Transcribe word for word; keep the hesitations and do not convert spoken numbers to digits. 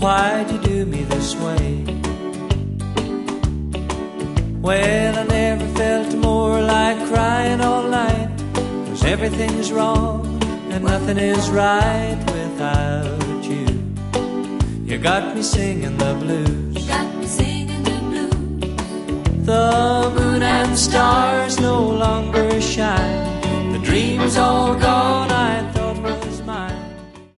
why'd you do me this way? Well, I never felt more like crying all night, 'cause everything's wrong and nothing is right without you. You got me singing the blues. You got me singing the blues. The moon and stars no longer shine. The dream's all gone.